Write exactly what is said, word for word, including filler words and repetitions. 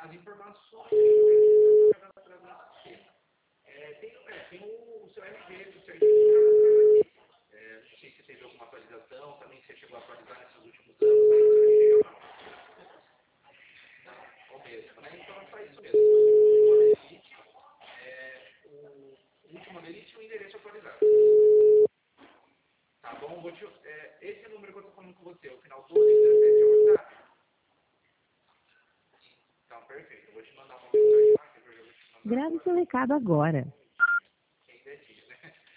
as informações. É, tem, é, tem o, o seu R G, do certinho. É, não sei se teve alguma atualização, também se você chegou a atualizar nesses últimos anos, mas o R G ou não? Não, o mesmo, né? Então é só isso mesmo. O último delete, é, o, o último delete e o endereço atualizado. Tá bom? Vou te, é, esse número que eu estou falando com você, o final doze dezessete, é o WhatsApp? Então, perfeito. Eu vou te mandar uma mensagem lá, que eu já vou te mandar Grave agora. seu recado agora.